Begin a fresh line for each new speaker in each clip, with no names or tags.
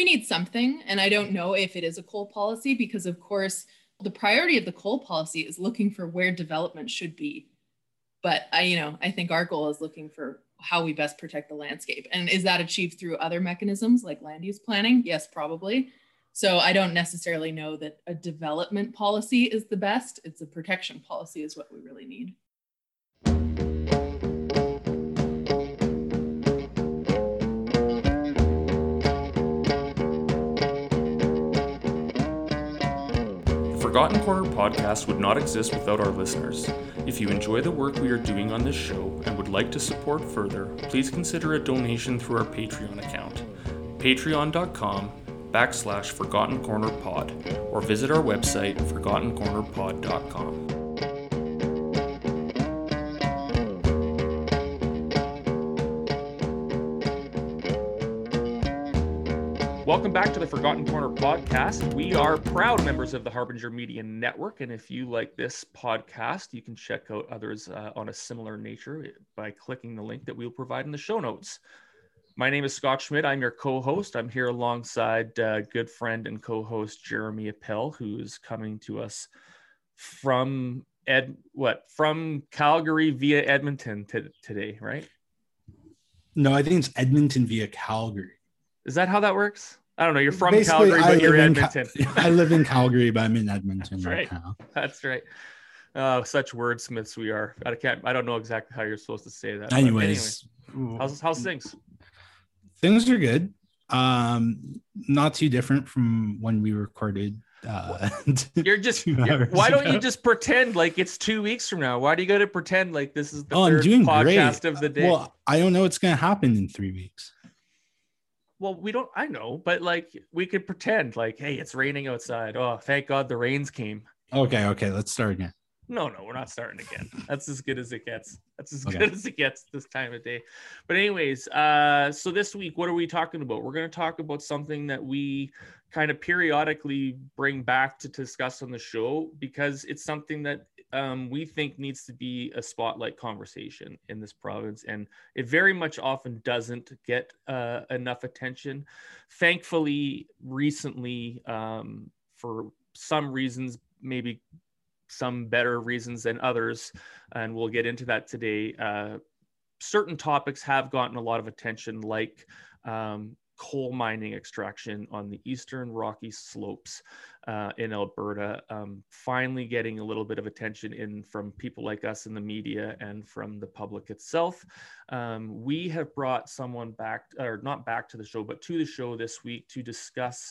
need something, and I don't know if it is a coal policy because, of course, the priority of the coal policy is looking for where development should be. But I think our goal is looking for how we best protect the landscape. And is that achieved through other mechanisms like land use planning? Yes, probably. So I don't necessarily know that a development policy is the best. It's a protection policy is what we really need.
Forgotten Corner podcast would not exist without our listeners. If you enjoy the work we are doing on this show and would like to support further, please consider a donation through our Patreon account, patreon.com/ForgottenCornerPod, or visit our website, ForgottenCornerPod.com. Welcome back to the Forgotten Corner podcast. We are proud members of the Harbinger Media Network, and if you like this podcast, you can check out others on a similar nature by clicking the link that we'll provide in the show notes. My name is Scott Schmidt. I'm your co-host. I'm here alongside good friend and co-host Jeremy Appel, who is coming to us from Calgary via Edmonton today, right?
No, I think it's Edmonton via Calgary.
Is that how that works? I don't know. You're from
Basically,
Calgary, but you're in Edmonton.
I live in Calgary, but I'm in Edmonton right now.
That's right. Such wordsmiths we are. I don't know exactly how you're supposed to say that.
Anyways,
how's things?
Things are good. Not too different from when we recorded.
Why don't you just pretend like it's 2 weeks from now? Why do you got to pretend like this is the third podcast of the day?
Well, I don't know what's going to happen in 3 weeks.
Well, I know, but like we could pretend like, hey, it's raining outside. Oh, thank God the rains came.
Okay, let's start again.
No, we're not starting again. That's as good as it gets. Good as it gets this time of day. But anyways, so this week, what are we talking about? We're going to talk about something that we kind of periodically bring back to discuss on the show because it's something that we think needs to be a spotlight conversation in this province, and it very much often doesn't get enough attention. Thankfully, recently, for some reasons, maybe some better reasons than others, and we'll get into that today, certain topics have gotten a lot of attention, like coal mining extraction on the eastern Rocky slopes in Alberta, finally getting a little bit of attention from people like us in the media and from the public itself. We have brought someone back, or not back to the show, but to the show this week to discuss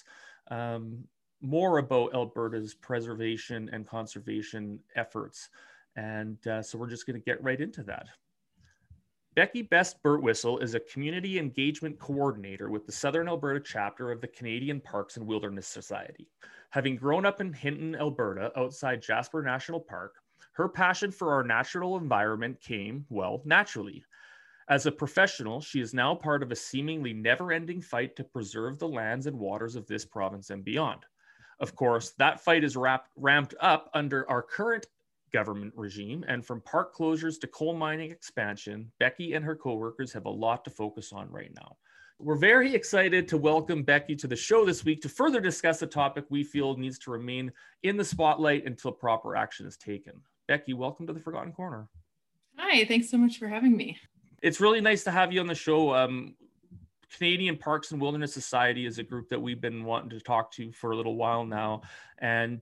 more about Alberta's preservation and conservation efforts. And so we're just going to get right into that. Becky Best Birtwistle is a community engagement coordinator with the Southern Alberta chapter of the Canadian Parks and Wilderness Society. Having grown up in Hinton, Alberta, outside Jasper National Park, her passion for our natural environment came, well, naturally. As a professional, she is now part of a seemingly never-ending fight to preserve the lands and waters of this province and beyond. Of course, that fight is ramped up under our current government regime, and from park closures to coal mining expansion, Becky and her co-workers have a lot to focus on right now. We're very excited to welcome Becky to the show this week to further discuss a topic we feel needs to remain in the spotlight until proper action is taken. Becky, welcome to the Forgotten Corner.
Hi, thanks so much for having me.
It's really nice to have you on the show. Canadian Parks and Wilderness Society is a group that we've been wanting to talk to for a little while now, and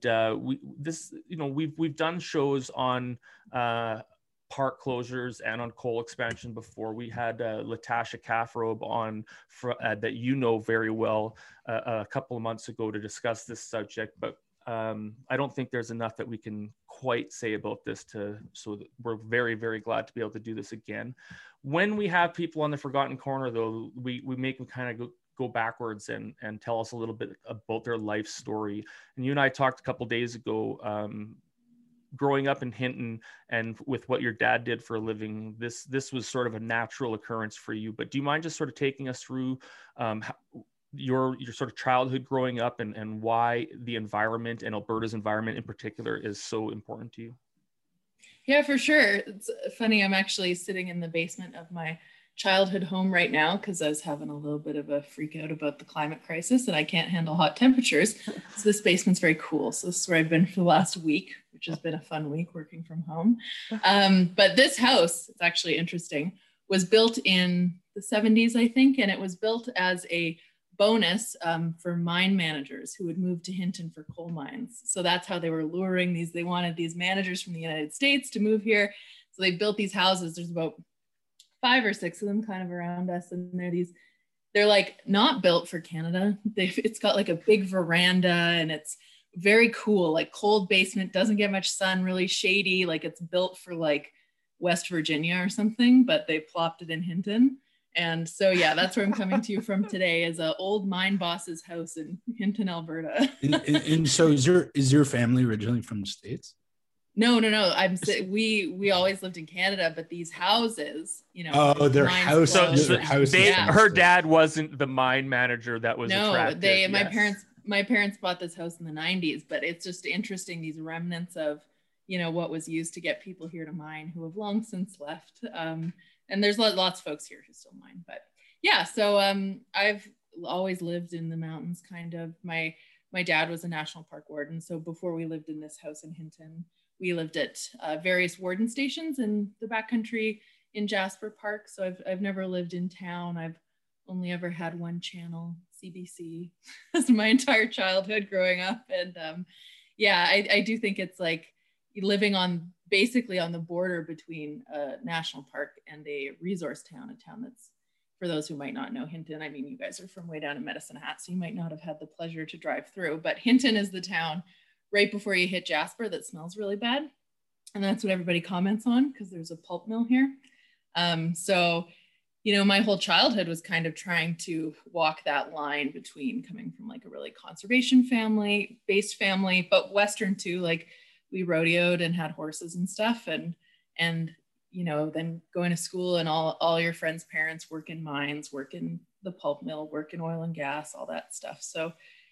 we've done shows on park closures and on coal expansion before. We had Latasha Kaffrobe on that very well a couple of months ago to discuss this subject, but I don't think there's enough that we can quite say about this so we're very, very glad to be able to do this again. When we have people on the Forgotten Corner, though, we make them kind of go backwards and tell us a little bit about their life story. And you and I talked a couple of days ago, growing up in Hinton and with what your dad did for a living, this was sort of a natural occurrence for you. But do you mind just sort of taking us through your sort of childhood growing up and why the environment and Alberta's environment in particular is so important to you?
Yeah, for sure. It's funny. I'm actually sitting in the basement of my childhood home right now because I was having a little bit of a freak out about the climate crisis and I can't handle hot temperatures. So this basement's very cool. So this is where I've been for the last week, which has been a fun week working from home. But this house, it's actually interesting, was built in the 70s, I think, and it was built as a bonus for mine managers who would move to Hinton for coal mines. So that's how they were luring these. They wanted these managers from the United States to move here. So they built these houses. There's about 5 or 6 of them kind of around us. And they're like not built for Canada. It's got like a big veranda and it's very cool, like cold basement, doesn't get much sun, really shady. Like it's built for like West Virginia or something, but they plopped it in Hinton. And so, yeah, that's where I'm coming to you from today, is an old mine boss's house in Hinton, Alberta.
and so is your family originally from the States?
No. We always lived in Canada, but these houses,
their house.
Her dad wasn't the mine manager that was attractive.
My parents bought this house in the 90s, but it's just interesting, these remnants of, what was used to get people here to mine who have long since left. And there's lots of folks here who still mine, but yeah. So I've always lived in the mountains, kind of. My dad was a national park warden, so before we lived in this house in Hinton, we lived at various warden stations in the backcountry in Jasper Park. So I've never lived in town. I've only ever had one channel, CBC, as my entire childhood growing up. And I do think it's like living basically on the border between a national park and a resource town, a town that's, for those who might not know Hinton, I mean, you guys are from way down in Medicine Hat, so you might not have had the pleasure to drive through, but Hinton is the town right before you hit Jasper that smells really bad. And that's what everybody comments on because there's a pulp mill here. My whole childhood was kind of trying to walk that line between coming from like a really conservation based family, but Western too, like we rodeoed and had horses and stuff. And then going to school and all your friends' parents work in mines, work in the pulp mill, work in oil and gas, all that stuff. So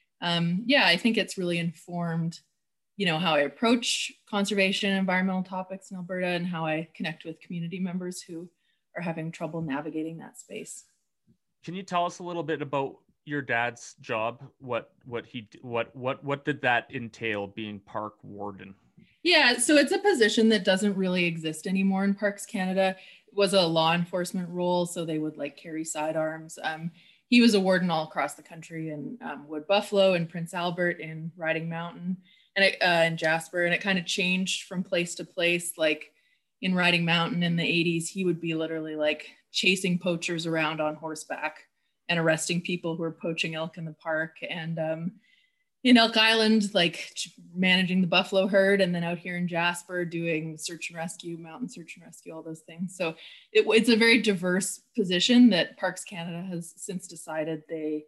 I think it's really informed, how I approach conservation and environmental topics in Alberta and how I connect with community members who are having trouble navigating that space.
Can you tell us a little bit about your dad's job? What did that entail, being park warden?
Yeah, so it's a position that doesn't really exist anymore in Parks Canada. It was a law enforcement role, so they would like carry sidearms. He was a warden all across the country in Wood Buffalo and Prince Albert and Riding Mountain and in Jasper, and it kind of changed from place to place. Like in Riding Mountain in the 80s, he would be literally like chasing poachers around on horseback and arresting people who were poaching elk in the park. And in Elk Island, like managing the buffalo herd, and then out here in Jasper doing search and rescue, mountain search and rescue, all those things. So it's a very diverse position that Parks Canada has since decided they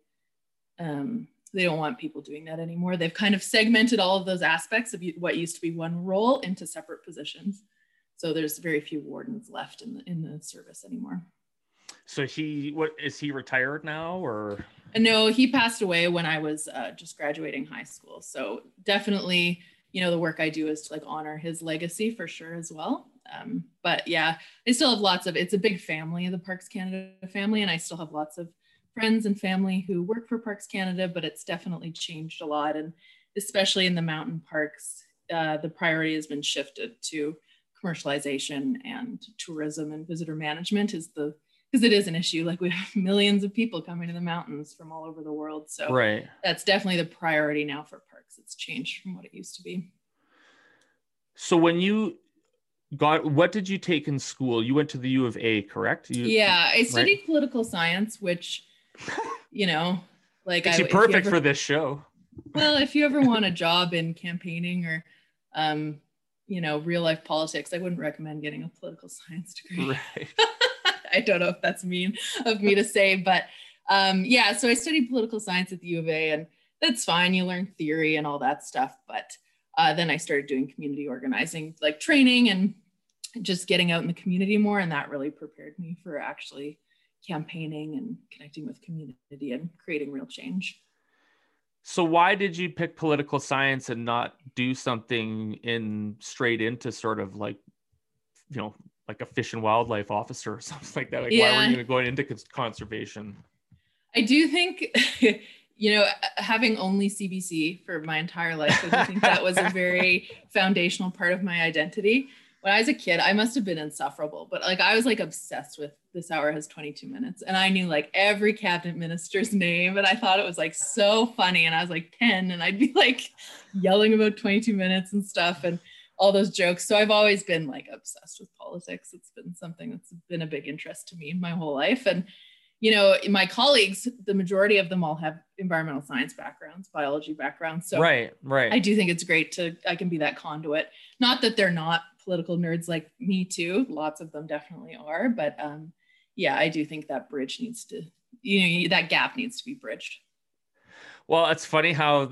don't want people doing that anymore. They've kind of segmented all of those aspects of what used to be one role into separate positions. So there's very few wardens left in the service anymore.
So is he retired now, or?
No, he passed away when I was just graduating high school. So definitely, the work I do is to like honor his legacy for sure as well. But yeah, I still have it's a big family, the Parks Canada family, and I still have lots of friends and family who work for Parks Canada, but it's definitely changed a lot. And especially in the mountain parks, the priority has been shifted to commercialization and tourism and visitor management because it is an issue. Like we have millions of people coming to the mountains from all over the world. So
right.
That's definitely the priority now for parks. It's changed from what it used to be.
So when what did you take in school? You went to the U of A, correct?
I studied political science, which,
like it's perfect for this show.
Well, if you ever want a job in campaigning or, real life politics, I wouldn't recommend getting a political science degree.
Right.
I don't know if that's mean of me to say, but so I studied political science at the U of A, and that's fine. You learn theory and all that stuff. But then I started doing community organizing, like training and just getting out in the community more. And that really prepared me for actually campaigning and connecting with community and creating real change.
So why did you pick political science and not do something straight into sort of like, like a fish and wildlife officer or something like that. Like, why
Yeah.
were you even going into conservation?
I do think, having only CBC for my entire life, I do think that was a very foundational part of my identity. When I was a kid, I must have been insufferable, but like I was like obsessed with This Hour Has 22 Minutes, and I knew like every cabinet minister's name, and I thought it was like so funny. And I was like 10, and I'd be like yelling about 22 minutes and stuff and all those jokes. So I've always been like obsessed with politics. It's been something that's been a big interest to me my whole life. And my colleagues, the majority of them all have environmental science backgrounds, biology backgrounds. So
right.
I do think it's great I can be that conduit. Not that they're not political nerds like me too. Lots of them definitely are. But yeah, I do think that bridge needs to, that gap needs to be bridged.
Well, it's funny how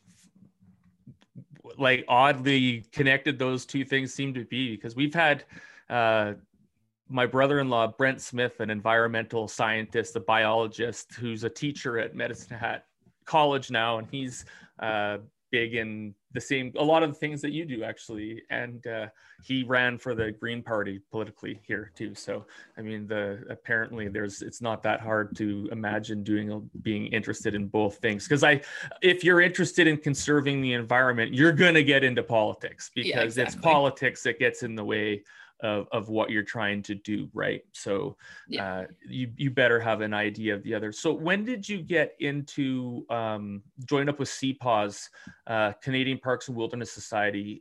like oddly connected those two things seem to be, because we've had my brother-in-law, Brent Smith, an environmental scientist, a biologist who's a teacher at Medicine Hat College now. And he's big in a lot of the things that you do actually. And he ran for the Green Party politically here too. So, I mean, apparently it's not that hard to imagine being interested in both things. Because if you're interested in conserving the environment, you're going to get into politics, because it's politics that gets in the way of what you're trying to do, right? So you better have an idea of the other. So when did you get into join up with CPAWS, Canadian Parks and Wilderness Society?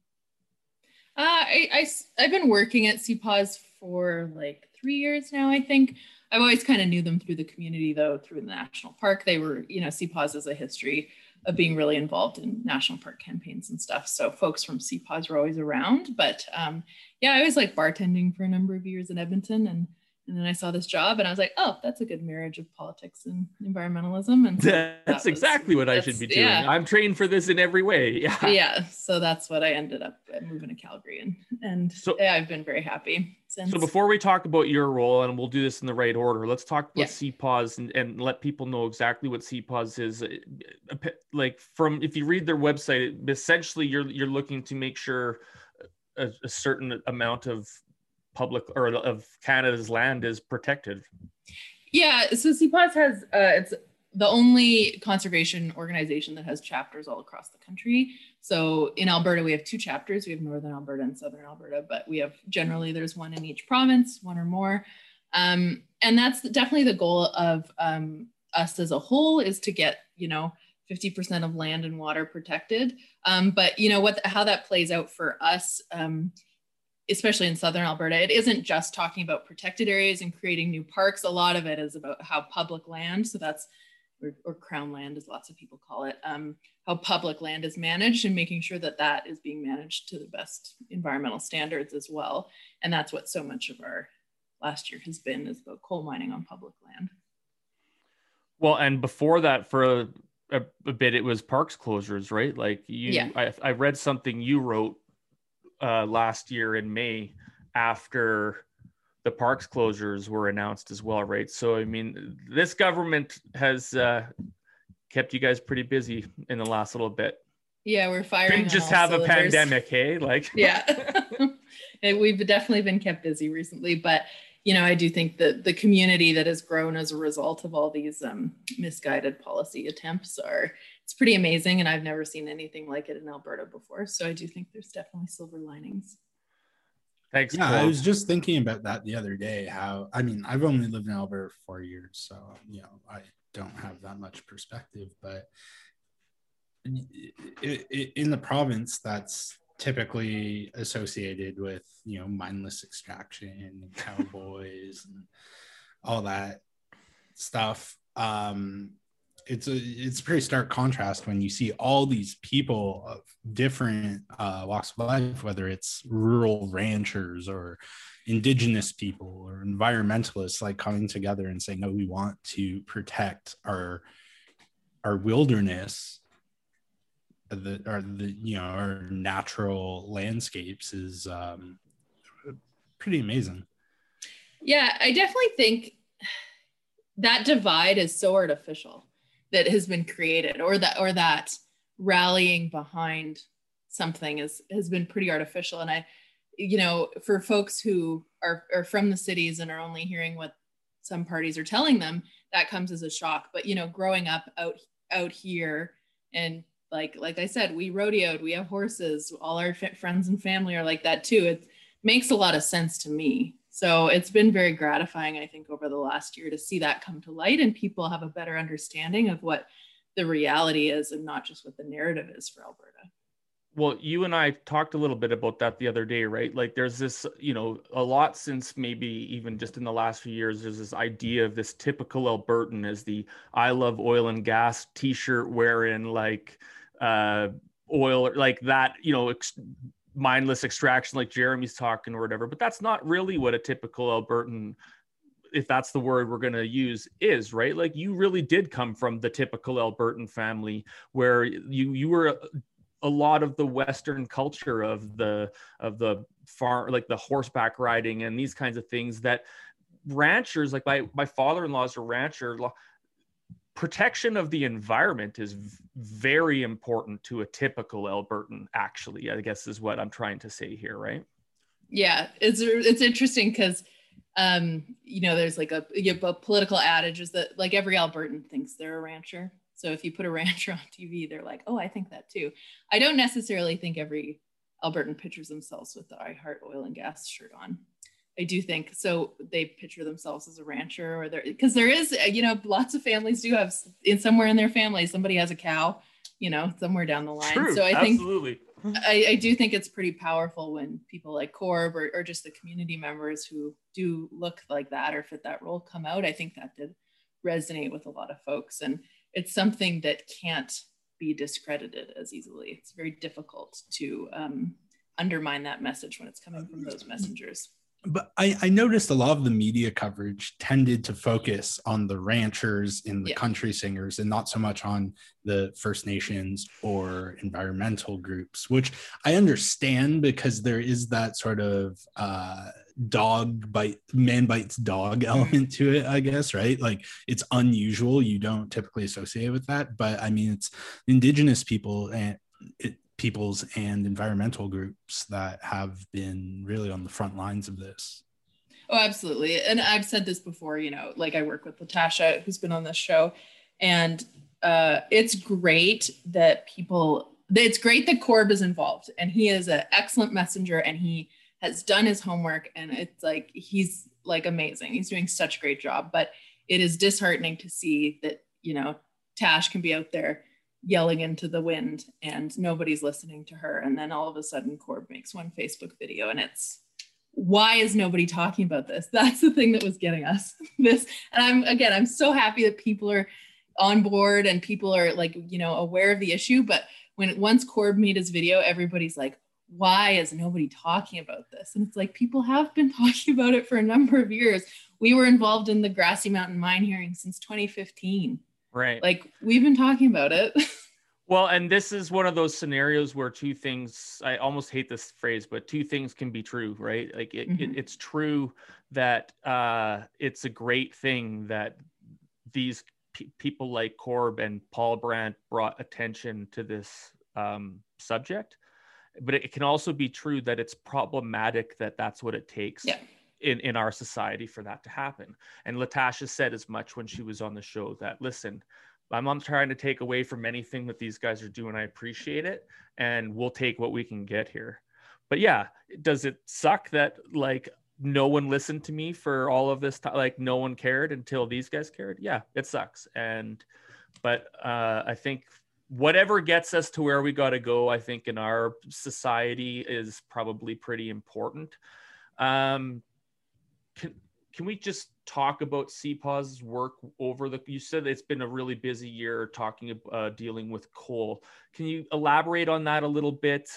I've been working at CPAWS for like 3 years now, I think. I've always kind of knew them through the community, though, through the national park. They were, CPAWS has a history of being really involved in national park campaigns and stuff. So folks from CPAWS were always around. But I was like bartending for a number of years in Edmonton. And then I saw this job and I was like, oh, that's a good marriage of politics and environmentalism. And so
that's exactly what I should be doing. Yeah. I'm trained for this in every way. Yeah.
Yeah. So that's what I ended up moving to Calgary. And so, I've been very happy since. So
before we talk about your role, and we'll do this in the right order, let's talk about CPAWS and let people know exactly what CPAWS is. Like if you read their website, essentially you're looking to make sure a certain amount of public or of Canada's land is protected.
Yeah, so CPAWS has it's the only conservation organization that has chapters all across the country. So in Alberta, we have 2 chapters. We have Northern Alberta and Southern Alberta, but we have there's one in each province, one or more. And that's definitely the goal of us as a whole, is to get 50% of land and water protected. But how that plays out for us, especially in Southern Alberta, it isn't just talking about protected areas and creating new parks. A lot of it is about how public land, so that's, or crown land as lots of people call it, how public land is managed and making sure that is being managed to the best environmental standards as well. And that's what so much of our last year has been, is about coal mining on public land.
Well, and before that, for a bit, it was parks closures, right? Like I read something you wrote last year in May after the parks closures were announced as well, right? So, I mean, this government has kept you guys pretty busy in the last little bit.
Yeah, we're firing.
Didn't just have cylinders. A pandemic, hey? Like,
yeah, we've definitely been kept busy recently, but I do think that the community that has grown as a result of all these misguided policy attempts it's pretty amazing. And I've never seen anything like it in Alberta before. So I do think there's definitely silver linings.
Thanks.
Yeah, Paul. I was just thinking about that the other day, I've only lived in Alberta for 4 years, so, I don't have that much perspective, but in the province, that's typically associated with mindless extraction and cowboys and all that stuff. It's a pretty stark contrast when you see all these people of different walks of life, whether it's rural ranchers or Indigenous people or environmentalists, like coming together and saying, no, we want to protect our wilderness. Our natural landscapes is pretty amazing.
Yeah, I definitely think that divide is so artificial that has been created, or that rallying behind something has been pretty artificial. And you know, for folks who are from the cities and are only hearing what some parties are telling them, that comes as a shock. But, you know, growing up out here, and like I said, we rodeoed, we have horses, all our friends and family are like that too. It makes a lot of sense to me. So it's been very gratifying, I think, over the last year to see that come to light and people have a better understanding of what the reality is and not just what the narrative is for Alberta.
Well, you and I talked a little bit about that the other day, right? Like there's this, you know, a lot since maybe even just in the last few years, there's this idea of this typical Albertan as the I love oil and gas t-shirt wearing like oil, like that, you know, mindless extraction like Jeremy's talking or whatever. But that's not really what a typical Albertan, if that's the word we're going to use, is, right? Like you really did come from the typical Albertan family where you were a lot of the Western culture of the farm, like the horseback riding and these kinds of things that ranchers, like my father-in-law is a rancher. Protection of the environment is very important to a typical Albertan, actually, I guess is what I'm trying to say here, right?
Yeah, it's interesting because you know, there's like a political adage is that like every Albertan thinks they're a rancher. So if you put a rancher on TV, they're like, oh, I think that too. I don't necessarily think every Albertan pictures themselves with the I Heart Oil and Gas shirt on. I do think so. They picture themselves as a rancher, or because there is, you know, lots of families do have somewhere in their family, somebody has a cow, you know, somewhere down the line.
True,
so I think
absolutely.
I do think it's pretty powerful when people like Corb or just the community members who do look like that or fit that role come out. I think that did resonate with a lot of folks. And it's something that can't be discredited as easily. It's very difficult to undermine that message when it's coming from those messengers.
But I noticed a lot of the media coverage tended to focus on the ranchers and the country singers and not so much on the First Nations or environmental groups, which I understand because there is that sort of man bites dog element to it, I guess, right? Like it's unusual. You don't typically associate with that. But I mean, it's Indigenous people and peoples and environmental groups that have been really on the front lines of this.
Oh, absolutely. And I've said this before, you know, like I work with Latasha, who's been on this show, and it's great that it's great that Corb is involved, and he is an excellent messenger and he has done his homework, and it's like, he's like amazing. He's doing such a great job, but it is disheartening to see that, you know, Tash can be out there yelling into the wind and nobody's listening to her. And then all of a sudden Corb makes one Facebook video and it's, why is nobody talking about this? That's the thing that was getting us this. And I'm so happy that people are on board and people are like, you know, aware of the issue. But once Corb made his video, everybody's like, why is nobody talking about this? And it's like, people have been talking about it for a number of years. We were involved in the Grassy Mountain mine hearing since 2015. Right. Like we've been talking about it.
Well, and this is one of those scenarios where two things, I almost hate this phrase, but two things can be true, right? Like it's true that it's a great thing that these people like Corb and Paul Brandt brought attention to this subject. But it can also be true that it's problematic that that's what it takes. Yeah. In our society for that to happen. And Latasha said as much when she was on the show that, listen, I'm not trying to take away from anything that these guys are doing. I appreciate it. And we'll take what we can get here. But yeah, does it suck that like no one listened to me for all of this time? Like no one cared until these guys cared? Yeah, it sucks. But I think whatever gets us to where we got to go, I think in our society is probably pretty important. Can we just talk about CPAW's work you said it's been a really busy year dealing with coal. Can you elaborate on that a little bit?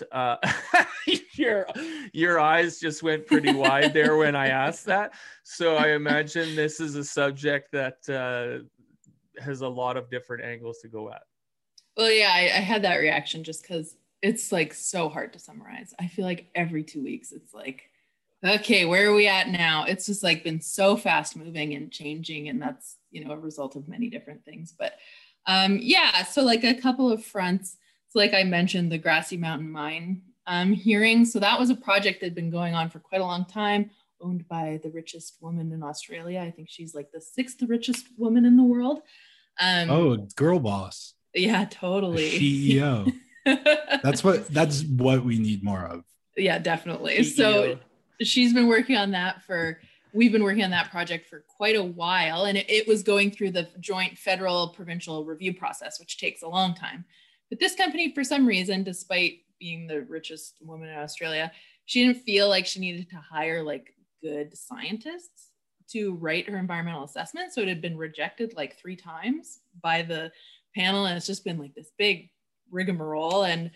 Your eyes just went pretty wide there when I asked that. So I imagine this is a subject that has a lot of different angles to go at.
Well, yeah, I had that reaction just because it's like so hard to summarize. I feel like every 2 weeks it's like, okay, where are we at now? It's just like been so fast moving and changing. And that's, you know, a result of many different things. But yeah, so like a couple of fronts. So like I mentioned, the Grassy Mountain mine hearing. So that was a project that had been going on for quite a long time, owned by the richest woman in Australia. I think she's like the 6th richest woman in the world.
Girl boss.
Yeah, totally.
CEO. That's what we need more of.
Yeah, definitely.
CEO.
So we've been working on that project for quite a while, and it was going through the joint federal provincial review process, which takes a long time. But this company, for some reason, despite being the richest woman in Australia, she didn't feel like she needed to hire like good scientists to write her environmental assessment. So it had been rejected like 3 times by the panel, and it's just been like this big rigmarole. And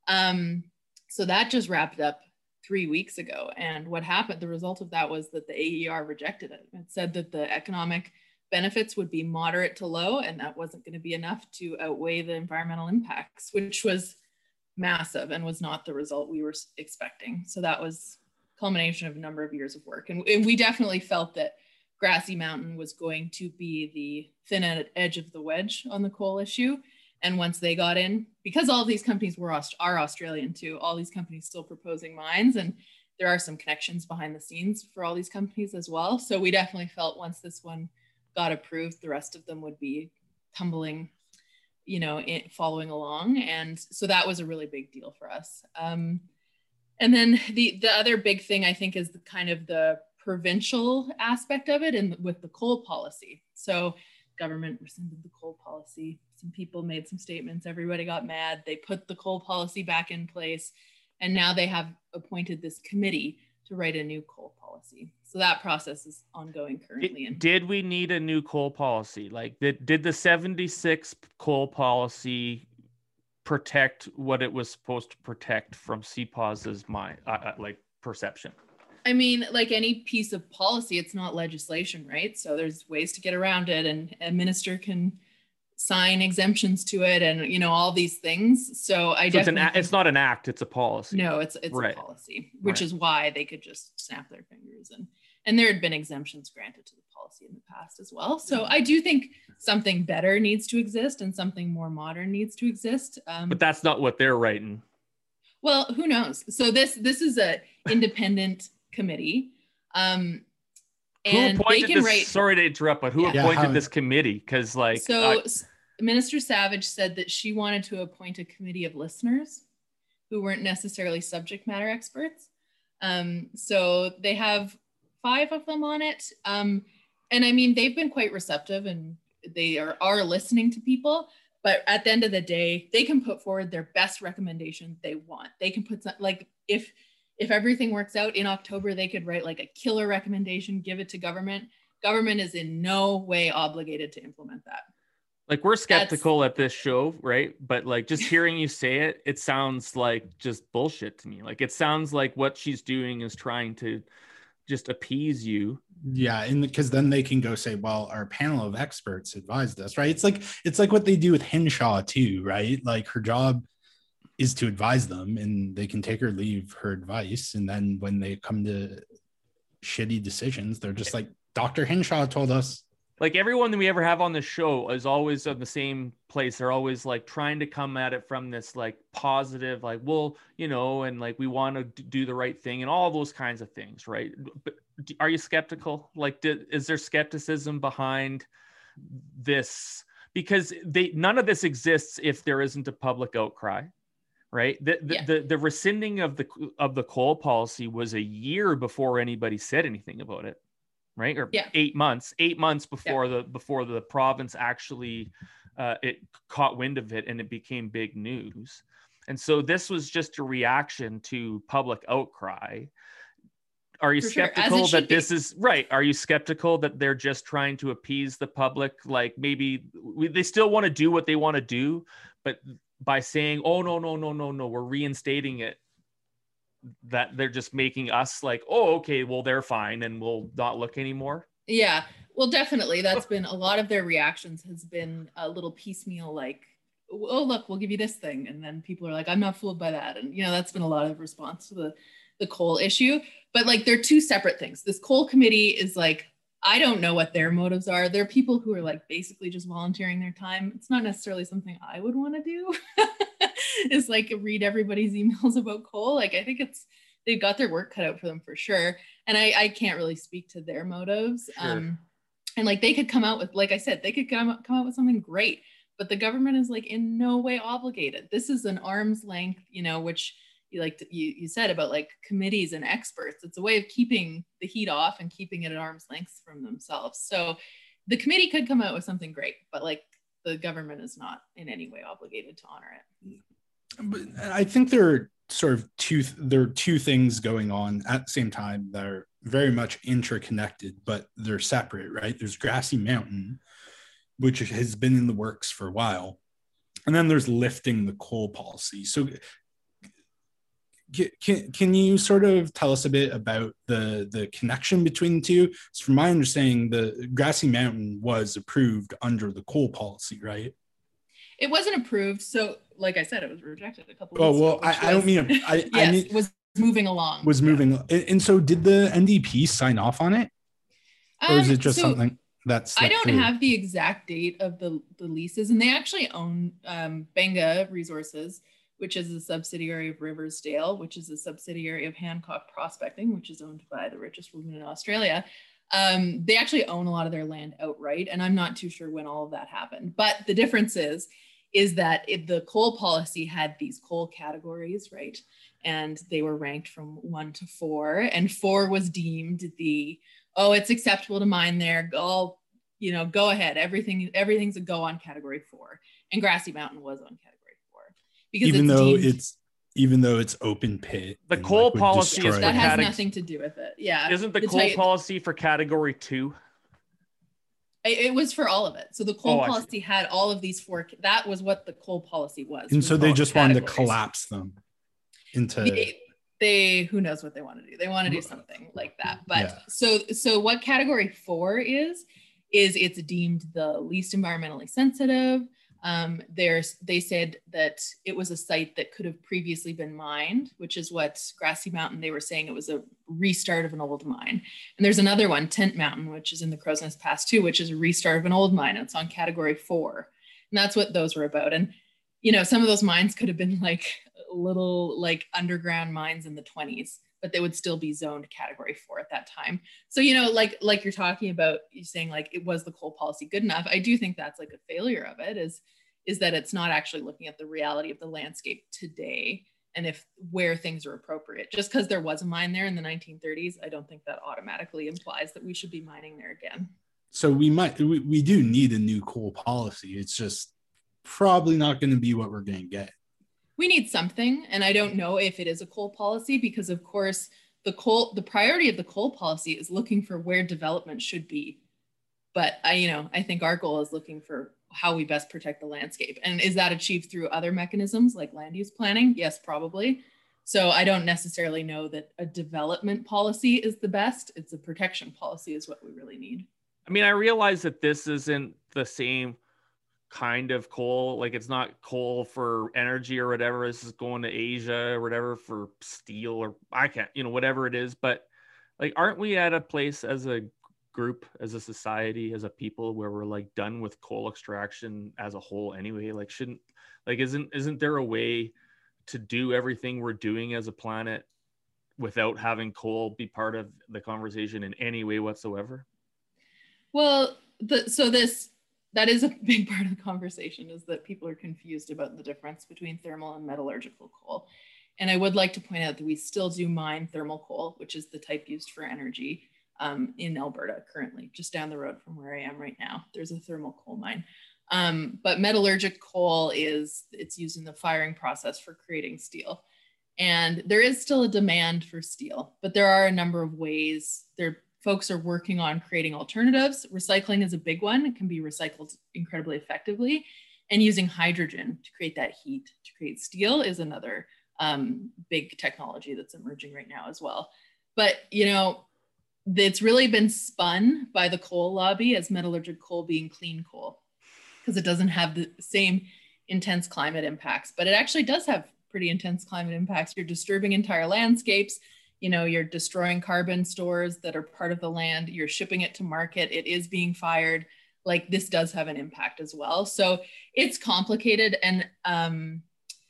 so that just wrapped up 3 weeks ago. And what happened, the result of that was that the AER rejected it. It said that the economic benefits would be moderate to low, and that wasn't going to be enough to outweigh the environmental impacts, which was massive and was not the result we were expecting. So that was a culmination of a number of years of work. And we definitely felt that Grassy Mountain was going to be the thin edge of the wedge on the coal issue. And once they got in, because all of these companies are Australian too, all these companies still proposing mines, and there are some connections behind the scenes for all these companies as well. So we definitely felt once this one got approved, the rest of them would be tumbling, following along. And so that was a really big deal for us. And then the other big thing I think is the kind of the provincial aspect of it, and with the coal policy. So government rescinded the coal policy. Some people made some statements. Everybody got mad. They put the coal policy back in place. And now they have appointed this committee to write a new coal policy. So that process is ongoing currently.
Did we need a new coal policy? Like, did the 76 coal policy protect what it was supposed to protect from CPAWS's perception?
I mean, like any piece of policy, it's not legislation, right? So there's ways to get around it, and a minister can sign exemptions to it, and all these things. So
it's not an act; it's a policy.
No, it's
right.
a policy, which is why they could just snap their fingers, and there had been exemptions granted to the policy in the past as well. So I do think something better needs to exist, and something more modern needs to exist.
But that's not what they're writing.
Well, who knows? So this is a independent committee. And
who appointed this? Sorry to interrupt, but who appointed this committee? Because
Minister Savage said that she wanted to appoint a committee of listeners who weren't necessarily subject matter experts. So they have 5 of them on it. And I mean, they've been quite receptive, and they are listening to people. But at the end of the day, they can put forward their best recommendation they want. They can put if everything works out in October, they could write like a killer recommendation, give it to government. Government is in no way obligated to implement that.
Like, we're skeptical at this show, right? But like, just hearing you say it, it sounds like just bullshit to me. Like, it sounds like what she's doing is trying to just appease you.
Yeah, and because then they can go say, well, our panel of experts advised us, right? It's like what they do with Henshaw too, right? Like, her job is to advise them, and they can take or leave her advice. And then when they come to shitty decisions, they're just like, Dr. Henshaw told us.
Like, everyone that we ever have on the show is always on the same place. They're always like trying to come at it from this like positive, like, well, and like, we want to do the right thing and all those kinds of things, right? But are you skeptical? Like, is there skepticism behind this? Because none of this exists if there isn't a public outcry. Right. The rescinding of the coal policy was a year before anybody said anything about it. Right. Or 8 months before the province actually it caught wind of it and it became big news. And so this was just a reaction to public outcry. Are you skeptical that this is right? Are you skeptical that they're just trying to appease the public? Like, maybe they still want to do what they want to do, but by saying, oh, no, we're reinstating it, that they're just making us like, oh, okay, well, they're fine and we'll not look anymore.
Yeah, well, definitely. That's been a lot of their reactions has been a little piecemeal, like, oh, look, we'll give you this thing. And then people are like, I'm not fooled by that. And, that's been a lot of response to the coal issue. But like, they're 2 separate things. This coal committee is like, I don't know what their motives are. They're people who are like basically just volunteering their time. It's not necessarily something I would want to do. is like read everybody's emails about coal. Like, I think they've got their work cut out for them for sure. And I can't really speak to their motives.
Sure.
And like they could come out with, like I said, they could come out with something great, but the government is like in no way obligated. This is an arm's length, which you said about like committees and experts. It's a way of keeping the heat off and keeping it at arm's length from themselves. So the committee could come out with something great, but like the government is not in any way obligated to honor it.
But I think there are two things going on at the same time that are very much interconnected, but they're separate, right? There's Grassy Mountain, which has been in the works for a while, and then there's lifting the coal policy. So can you sort of tell us a bit about the connection between the two? So from my understanding, the Grassy Mountain was approved under the coal policy, right?
It wasn't approved. So like I said, it was rejected a couple
of
weeks ago.
I don't mean,
yes, I mean, was moving along.
And so did the NDP sign off on it? Or is it just something that's
I don't have the exact date of the leases, and they actually own Benga Resources, which is a subsidiary of Riversdale, which is a subsidiary of Hancock Prospecting, which is owned by the richest woman in Australia. They actually own a lot of their land outright, and I'm not too sure when all of that happened. But the difference is that the coal policy had these coal categories, right? And they were ranked from 1 to 4, and 4 was deemed it's acceptable to mine there. Go ahead. Everything's a go on category 4, and Grassy Mountain was on category 4 because
even though it's open pit.
The coal policy is
that has nothing to do with it. Yeah.
Isn't the coal policy for category 2?
It was for all of it. So the coal policy had all of these 4. That was what the coal policy was.
And so they just wanted to collapse them into.
They who knows what they want to do. They want to do something like that. But so what category 4 is it's deemed the least environmentally sensitive. They said that it was a site that could have previously been mined, which is what Grassy Mountain, they were saying it was a restart of an old mine. And there's another one, Tent Mountain, which is in the Crow's Nest Pass too, which is a restart of an old mine. It's on category 4. And that's what those were about. And, some of those mines could have been like little like underground mines in the 20s, but they would still be zoned category 4 at that time. So, like you're talking about, you saying like, it was the coal policy good enough? I do think that's like a failure of it is that it's not actually looking at the reality of the landscape today and where things are appropriate. Just because there was a mine there in the 1930s, I don't think that automatically implies that we should be mining there again.
So we do need a new coal policy. It's just probably not going to be what we're going to get.
We need something, and I don't know if it is a coal policy because, of course, the priority of the coal policy is looking for where development should be. But I think our goal is looking for how we best protect the landscape. And is that achieved through other mechanisms like land use planning? Yes, probably. So I don't necessarily know that a development policy is the best. It's a protection policy is what we really need.
I mean, I realize that this isn't the same kind of coal. Like, it's not coal for energy or whatever. This is going to Asia or whatever for steel or whatever it is. But like, aren't we at a place as a group, as a society, as a people, where we're like done with coal extraction as a whole anyway? Like, isn't there a way to do everything we're doing as a planet without having coal be part of the conversation in any way whatsoever?
Well, that is a big part of the conversation, is that people are confused about the difference between thermal and metallurgical coal. And I would like to point out that we still do mine thermal coal, which is the type used for energy in Alberta currently, just down the road from where I am right now. There's a thermal coal mine. But metallurgic coal it's used in the firing process for creating steel. And there is still a demand for steel, but there are a number of ways. Folks are working on creating alternatives. Recycling is a big one. It can be recycled incredibly effectively. And using hydrogen to create that heat to create steel is another big technology that's emerging right now as well. But, it's really been spun by the coal lobby as metallurgic coal being clean coal because it doesn't have the same intense climate impacts, but it actually does have pretty intense climate impacts. You're disturbing entire landscapes. You're destroying carbon stores that are part of the land. You're shipping it to market. It is being fired. Like, this does have an impact as well. So it's complicated. And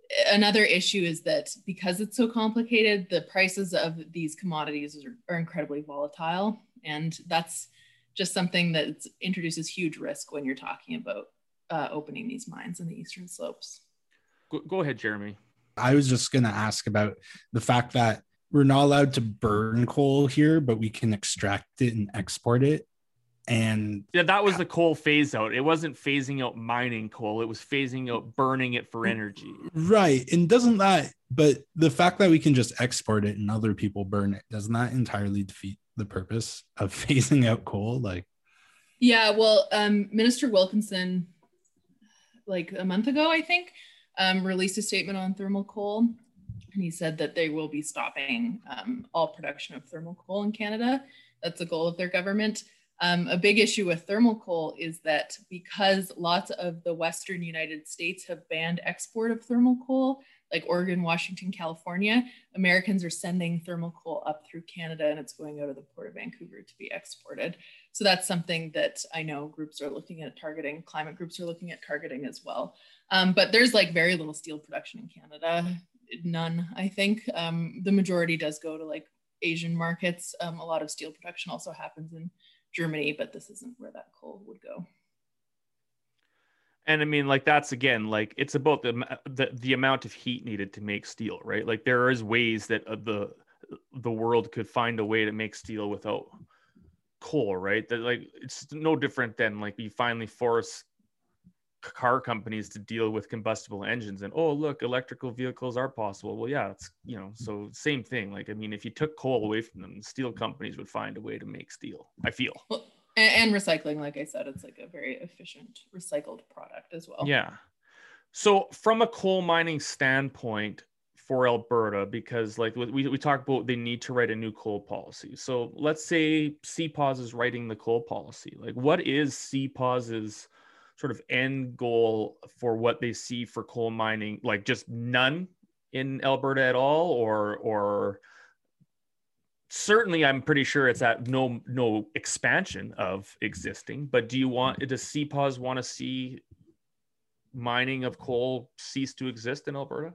another issue is that because it's so complicated, the prices of these commodities are incredibly volatile. And that's just something that introduces huge risk when you're talking about opening these mines in the Eastern Slopes.
Go ahead, Jeremy.
I was just going to ask about the fact that we're not allowed to burn coal here, but we can extract it and export it. And
yeah, that was the coal phase out. It wasn't phasing out mining coal. It was phasing out burning it for energy.
Right. And doesn't that, but the fact that we can just export it and other people burn it, doesn't that entirely defeat the purpose of phasing out coal? Like,
yeah, well, Minister Wilkinson, like a month ago, I think, released a statement on thermal coal. And he said that they will be stopping all production of thermal coal in Canada. That's the goal of their government. A big issue with thermal coal is that because lots of the Western United States have banned export of thermal coal, like Oregon, Washington, California, Americans are sending thermal coal up through Canada and it's going out of the Port of Vancouver to be exported. So that's something that I know groups are looking at targeting, climate groups are looking at targeting as well. But there's like very little steel production in Canada, none, I think. The majority does go to like Asian markets. A lot of steel production also happens in Germany, but this isn't where that coal would go.
And I mean, like, that's again, like, it's about the amount of heat needed to make steel, right? Like, there is ways that the world could find a way to make steel without coal, right? That, like, it's no different than like you finally force car companies to deal with combustible engines and, oh, look, electrical vehicles are possible. Well, yeah, it's, you know, so same thing. Like, I mean, if you took coal away from them, steel companies would find a way to make steel, I feel.
Well, and recycling, like I said, it's like a very efficient recycled product as well.
Yeah. So from a coal mining standpoint for Alberta, because like we talked about, they need to write a new coal policy. So let's say CPAWS is writing the coal policy. Like, what is CPAWS's sort of end goal for what they see for coal mining? Like, just none in Alberta at all, or certainly I'm pretty sure it's at no expansion of existing. But does CPAWS want to see mining of coal cease to exist in Alberta?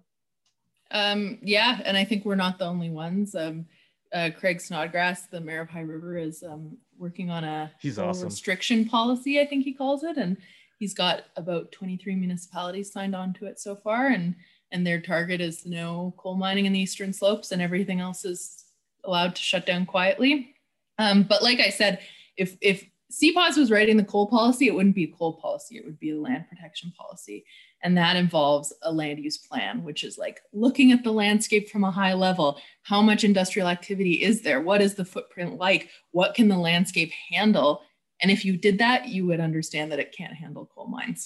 Yeah, and I think we're not the only ones. Craig Snodgrass, the mayor of High River, is working on a
awesome
restriction policy, I think he calls it, and he's got about 23 municipalities signed on to it so far, and their target is no coal mining in the Eastern Slopes, and everything else is allowed to shut down quietly. But like I said, if CPAWS was writing the coal policy, it wouldn't be a coal policy, it would be a land protection policy. And that involves a land use plan, which is like looking at the landscape from a high level. How much industrial activity is there? What is the footprint like? What can the landscape handle? And if you did that, you would understand that it can't handle coal mines.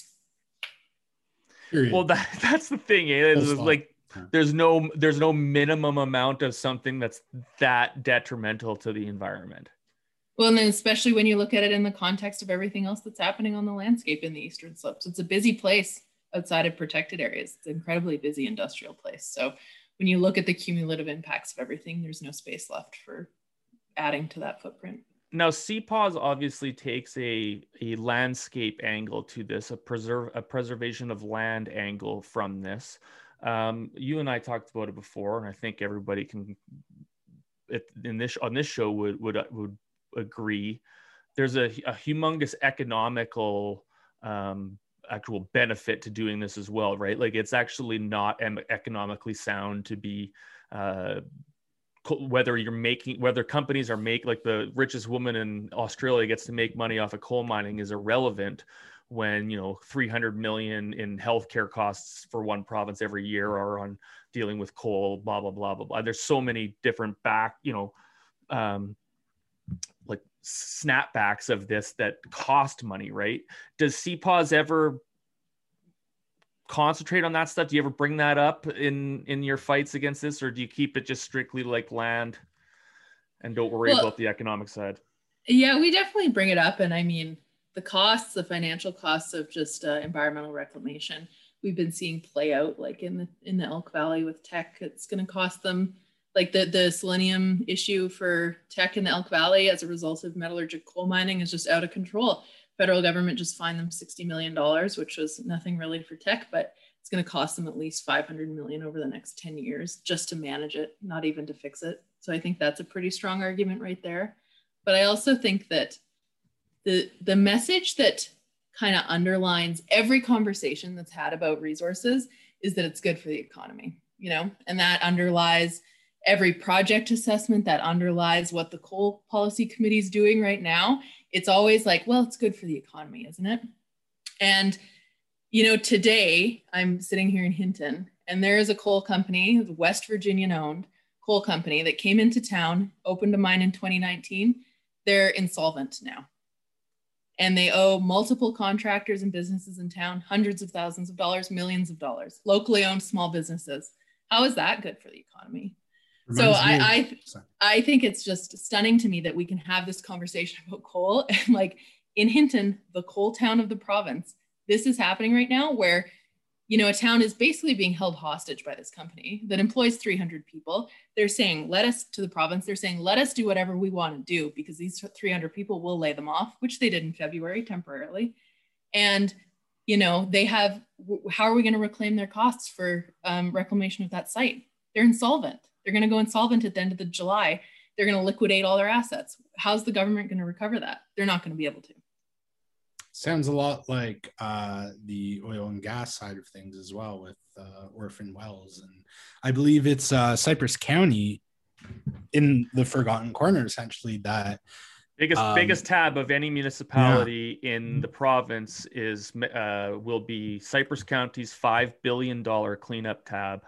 period.
Well, that's the thing. It's like there's no minimum amount of something that's that detrimental to the environment.
Well, and then especially when you look at it in the context of everything else that's happening on the landscape in the Eastern Slopes. It's a busy place outside of protected areas. It's an incredibly busy industrial place. So when you look at the cumulative impacts of everything, there's no space left for adding to that footprint.
Now, CPAWS obviously takes a landscape angle to this, a preservation of land angle from this. You and I talked about it before, and I think everybody can on this show would agree. There's a humongous economical actual benefit to doing this as well, right? Like, it's actually not economically sound to be whether companies are like the richest woman in Australia gets to make money off of coal mining is irrelevant when, 300 million in healthcare costs for one province every year are on dealing with coal, blah, blah, blah, blah, blah. There's so many different like snapbacks of this that cost money, right? Does CPAWS ever concentrate on that stuff? Do you ever bring that up in your fights against this, or do you keep it just strictly like land and don't worry about the economic side?
Yeah, we definitely bring it up. And I mean, the financial costs of just environmental reclamation, we've been seeing play out like in the Elk Valley with Teck. It's going to cost them, like the selenium issue for Teck in the Elk Valley as a result of metallurgical coal mining is just out of control. Federal government just fined them $60 million, which was nothing really for Teck, but It's going to cost them at least 500 million over the next 10 years just to manage it, not even to fix it. So I think that's a pretty strong argument right there. But I also think that the message that kind of underlines every conversation that's had about resources is that it's good for the economy, you know, and that underlies every project assessment, that underlies what the Coal Policy Committee is doing right now. It's always like, well, it's good for the economy, isn't it? And, you know, today I'm sitting here in Hinton, and there is a coal company, West Virginian owned coal company, that came into town, opened a mine in 2019. They're insolvent now. And they owe multiple contractors and businesses in town hundreds of thousands of dollars, millions of dollars, locally owned small businesses. How is that good for the economy? So I think it's just stunning to me that we can have this conversation about coal, and like in Hinton, the coal town of the province, this is happening right now where, you know, a town is basically being held hostage by this company that employs 300 people. They're saying, let us do whatever we want to do because these 300 people will lay them off, which they did in February temporarily. And, you know, how are we going to reclaim their costs for reclamation of that site? They're insolvent. They're going to go insolvent at the end of July. They're going to liquidate all their assets. How's the government going to recover that? They're not going to be able to.
Sounds a lot like the oil and gas side of things as well with Orphan Wells. And I believe it's Cypress County in the Forgotten Corner, essentially, that
biggest tab of any municipality in the province will be Cypress County's $5 billion cleanup tab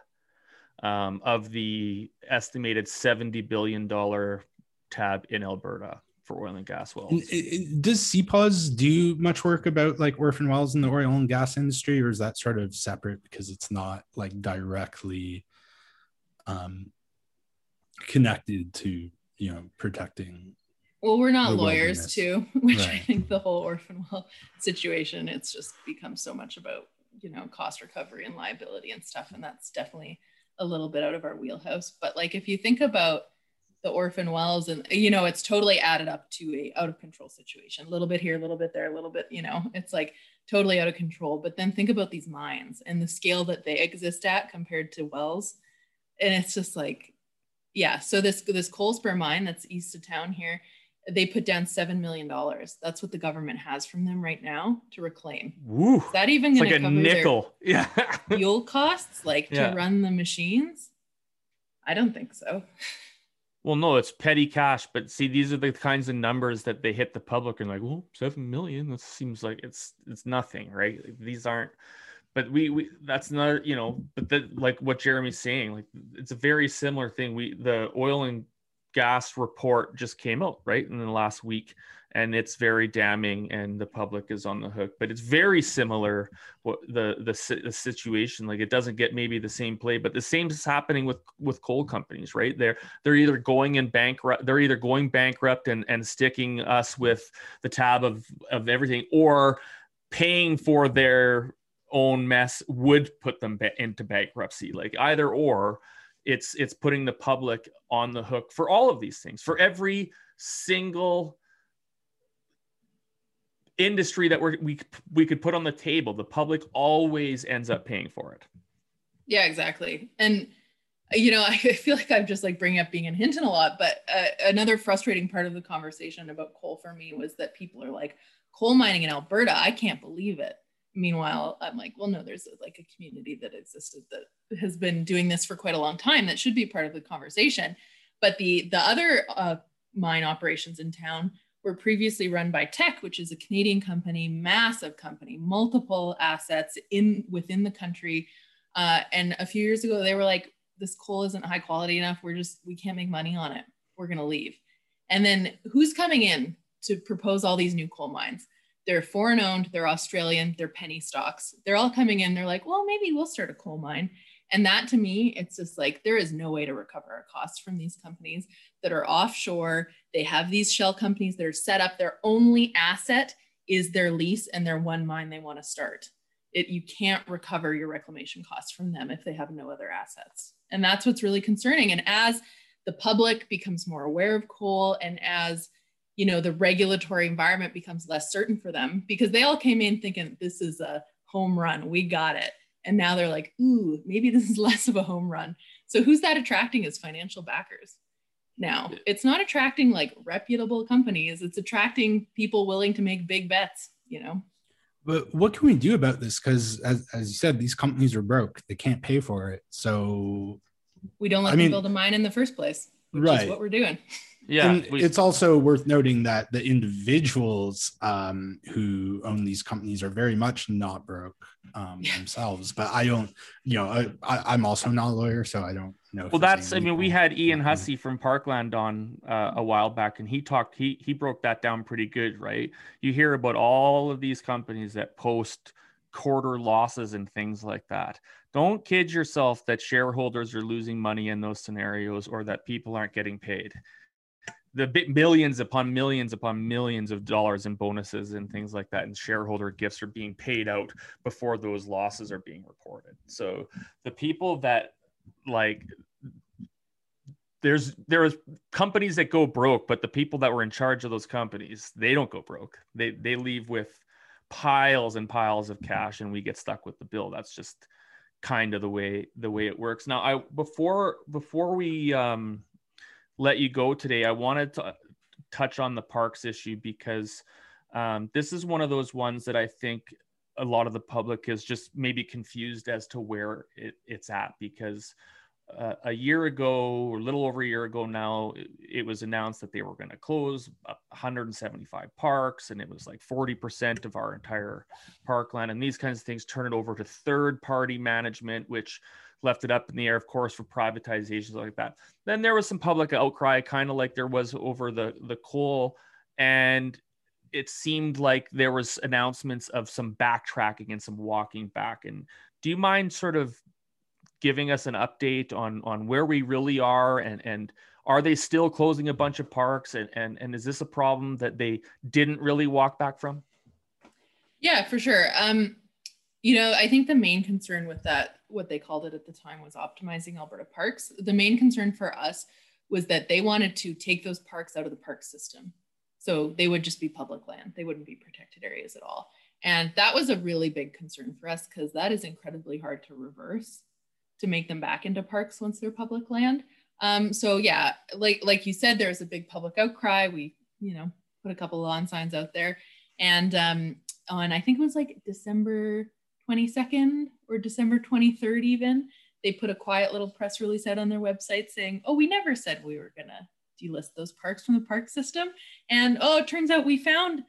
of the estimated $70 billion tab in Alberta for oil and gas wells.
Does CPAWS do much work about like orphan wells in the oil and gas industry, or is that sort of separate because it's not like directly connected to, you know, protecting?
Well, we're not lawyers too, which
right.
I think the whole orphan well situation, it's just become so much about, you know, cost recovery and liability and stuff. And that's definitely a little bit out of our wheelhouse. But like, if you think about the orphan wells, and, you know, it's totally added up to a out of control situation, a little bit here, a little bit there, a little bit, you know, it's like totally out of control. But then think about these mines and the scale that they exist at compared to wells. And it's just like, yeah. So this Coalspur mine that's east of town here, they put down $7 million. That's what the government has from them right now to reclaim.
Woo.
Is that even going to
cover
nickel?
Yeah.
Fuel costs, like to run the machines? I don't think so.
Well, no, it's petty cash, but see, these are the kinds of numbers that they hit the public and like, well, 7 million. That seems like it's nothing, right? These aren't. But we that's not, you know. But like what Jeremy's saying, like it's a very similar thing. The oil and gas report just came out right in the last week, and it's very damning, and the public is on the hook. But it's very similar. What the situation, like it doesn't get maybe the same play, but the same is happening with coal companies, right? They're either going bankrupt and sticking us with the tab of everything, or paying for their own mess would put them into bankruptcy. Like either or. It's putting the public on the hook for all of these things, for every single industry that we could put on the table. The public always ends up paying for it.
Yeah, exactly. And, you know, I feel like I'm just like bringing up being in Hinton a lot, but another frustrating part of the conversation about coal for me was that people are like, coal mining in Alberta, I can't believe it. Meanwhile, I'm like, well, no, there's like a community that existed that has been doing this for quite a long time that should be part of the conversation. But the other mine operations in town were previously run by Teck, which is a Canadian company, massive company, multiple assets within the country. And a few years ago, they were like, this coal isn't high quality enough. We can't make money on it. We're going to leave. And then who's coming in to propose all these new coal mines? They're foreign owned, they're Australian, they're penny stocks. They're all coming in. They're like, well, maybe we'll start a coal mine. And that to me, it's just like, there is no way to recover our costs from these companies that are offshore. They have these shell companies that are set up. Their only asset is their lease and their one mine they want to start. You can't recover your reclamation costs from them if they have no other assets. And that's what's really concerning. And as the public becomes more aware of coal, and as you know, the regulatory environment becomes less certain for them, because they all came in thinking this is a home run, we got it. And now they're like, ooh, maybe this is less of a home run. So who's that attracting as financial backers? Now, it's not attracting like reputable companies. It's attracting people willing to make big bets, you know?
But what can we do about this? Because as you said, these companies are broke. They can't pay for it. So
we don't let them build a mine in the first place, which is what we're doing.
Yeah.
And it's also worth noting that the individuals who own these companies are very much not broke themselves. But I don't, I'm also not a lawyer, so I don't know.
Well, we had Ian Hussey from Parkland on a while back, and he broke that down pretty good, right? You hear about all of these companies that post quarter losses and things like that. Don't kid yourself that shareholders are losing money in those scenarios or that people aren't getting paid. The millions upon millions of dollars in bonuses and things like that and shareholder gifts are being paid out before those losses are being reported. So the people that there's companies that go broke, but the people that were in charge of those companies, they don't go broke. They leave with piles and piles of cash, and we get stuck with the bill. That's just kind of the way it works. Now, before we let you go today, I wanted to touch on the parks issue because this is one of those ones that I think a lot of the public is just maybe confused as to where it's at, because a year ago, or a little over a year ago now, it was announced that they were going to close 175 parks, and it was like 40% of our entire parkland, and these kinds of things, turn it over to third-party management, which left it up in the air, of course, for privatizations like that. Then there was some public outcry, kind of like there was over the coal, and it seemed like there was announcements of some backtracking and some walking back. And do you mind sort of giving us an update on where we really are, and are they still closing a bunch of parks, and is this a problem that they didn't really walk back from?
Yeah, for sure. I think the main concern with that, what they called it at the time, was optimizing Alberta parks. The main concern for us was that they wanted to take those parks out of the park system. So they would just be public land. They wouldn't be protected areas at all. And that was a really big concern for us, because that is incredibly hard to reverse, to make them back into parks once they're public land. So yeah, like you said, there's a big public outcry. We, put a couple of lawn signs out there. And on, I think it was like December 22nd or December 23rd even, they put a quiet little press release out on their website saying, oh, we never said we were gonna delist those parks from the park system. And it turns out we found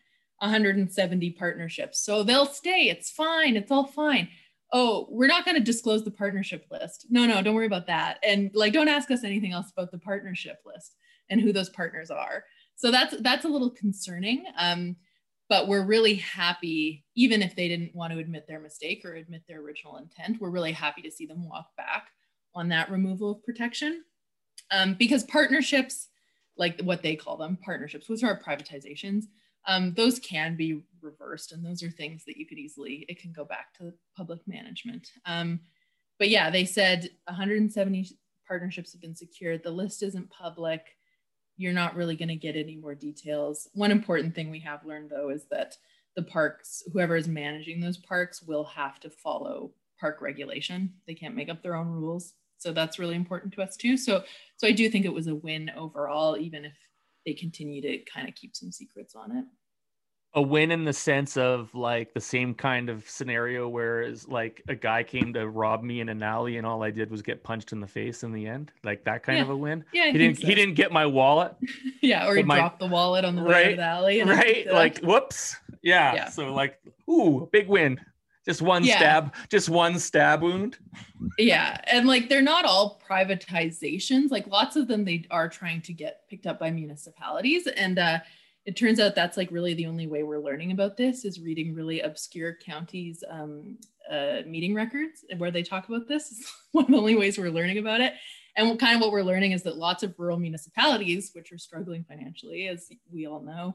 170 partnerships. So they'll stay, it's fine, it's all fine. Oh, we're not gonna disclose the partnership list. No, don't worry about that. And don't ask us anything else about the partnership list and who those partners are. So that's a little concerning. But we're really happy, even if they didn't want to admit their mistake or admit their original intent, we're really happy to see them walk back on that removal of protection. Because partnerships, like what they call them, partnerships, which are privatizations, those can be reversed. And those are things that it can go back to public management. But yeah, they said 170 partnerships have been secured. The list isn't public. You're not really going to get any more details. One important thing we have learned, though, is that the parks, whoever is managing those parks, will have to follow park regulation. They can't make up their own rules. So that's really important to us too. So I do think it was a win overall, even if they continue to kind of keep some secrets on it.
A win in the sense of like the same kind of scenario where it's like a guy came to rob me in an alley and all I did was get punched in the face in the end, like that kind of a win.
Yeah,
he didn't get my wallet.
Yeah, or he dropped the wallet on the way out of the alley.
Right, like whoops. Yeah. So like, ooh, big win. Just one stab wound.
Yeah, and they're not all privatizations. Lots of them, they are trying to get picked up by municipalities, and it turns out that's really the only way we're learning about this is reading really obscure counties meeting records where they talk about this. It's one of the only ways we're learning about it. And what we're learning is that lots of rural municipalities, which are struggling financially, as we all know,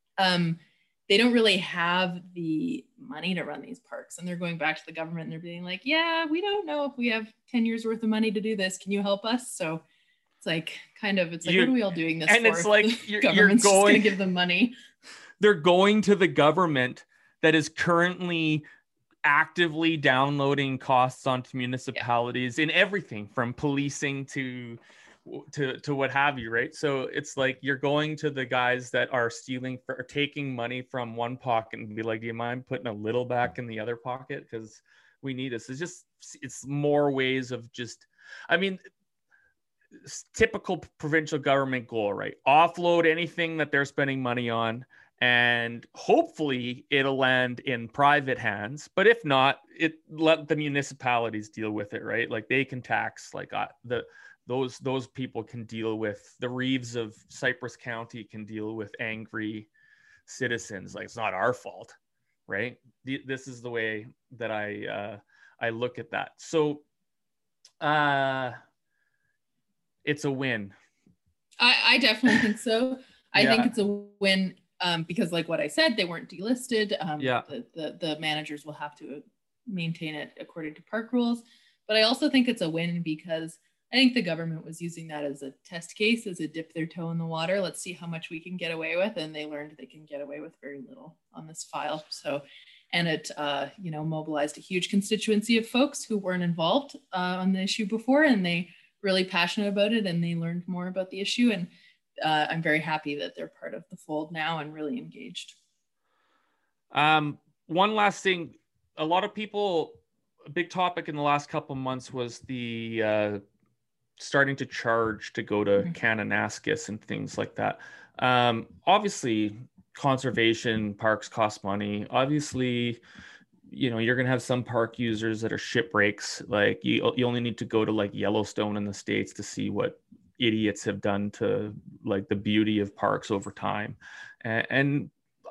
they don't really have the money to run these parks. And they're going back to the government and they're being like, yeah, we don't know if we have 10 years worth of money to do this. Can you help us? So it's what are we all doing this
and
for?
It's like
you're government's just going to give them money.
They're going to the government that is currently actively downloading costs onto municipalities in everything from policing to what have you, right? So it's like you're going to the guys that are stealing or taking money from one pocket and be like, do you mind putting a little back in the other pocket, because we need this. It's more ways of just, I mean, typical provincial government goal, right? Offload anything that they're spending money on, and hopefully it'll land in private hands. But if not, let the municipalities deal with it, right? Like they can tax, like those people can deal with, the Reeves of Cypress County can deal with angry citizens. Like, it's not our fault, right? This is the way that I look at that. So it's a win.
I definitely think so. I think it's a win because, like what I said, they weren't delisted. The managers will have to maintain it according to park rules. But I also think it's a win because I think the government was using that as a test case, as a dip their toe in the water. Let's see how much we can get away with. And they learned they can get away with very little on this file. So, and it, mobilized a huge constituency of folks who weren't involved on the issue before, and they really passionate about it, and they learned more about the issue. And I'm very happy that they're part of the fold now and really engaged.
One last thing, a lot of people, a big topic in the last couple of months was the starting to charge to go to Kananaskis and things like that. Obviously, conservation parks cost money. Obviously, you're going to have some park users that are shipbreaks. Like you only need to go to like Yellowstone in the States to see what idiots have done to like the beauty of parks over time. And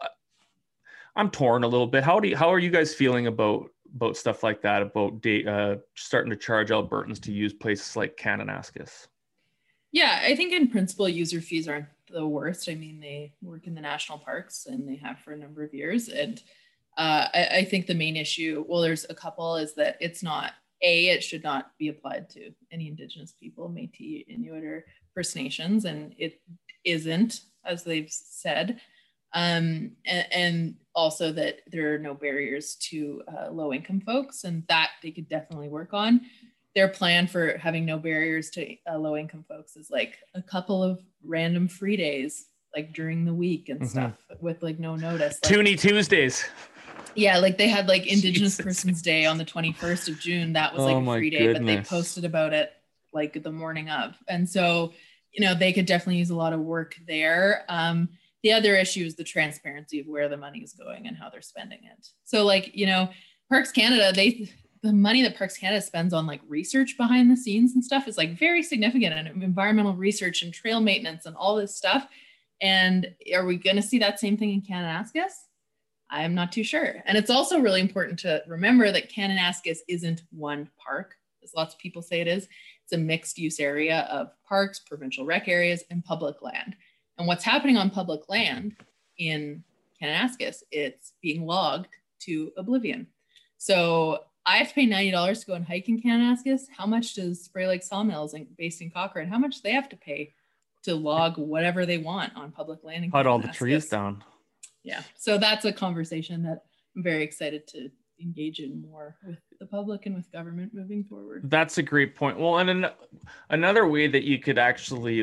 I'm torn a little bit. How are you guys feeling about stuff like that, about starting to charge Albertans to use places like Kananaskis?
Yeah, I think in principle, user fees aren't the worst. I mean, they work in the national parks and they have for a number of years. And I think the main issue, well, there's a couple, is that it should not be applied to any Indigenous people, Métis, Inuit, or First Nations. And it isn't, as they've said. And also that there are no barriers to low-income folks, and that they could definitely work on. Their plan for having no barriers to low-income folks is like a couple of random free days, like during the week and stuff, with like no notice. Like,
Toonie Tuesdays.
Yeah, like they had like Indigenous Persons Day on the 21st of June. That was like a free day, but they posted about it like the morning of. And so, they could definitely use a lot of work there. The other issue is the transparency of where the money is going and how they're spending it. So like, Parks Canada, the money that Parks Canada spends on like research behind the scenes and stuff is like very significant, and environmental research and trail maintenance and all this stuff. And are we going to see that same thing in Kananaskis? I am not too sure. And it's also really important to remember that Kananaskis isn't one park, as lots of people say it is. It's a mixed use area of parks, provincial rec areas, and public land. And what's happening on public land in Kananaskis, it's being logged to oblivion. So I have to pay $90 to go and hike in Kananaskis. How much does Spray Lake Sawmills based in Cochrane, how much do they have to pay to log whatever they want on public land in Kananaskis?
Cut all the trees down.
Yeah, so that's a conversation that I'm very excited to engage in more with the public and with government moving forward.
That's a great point. Well, and another way that you could actually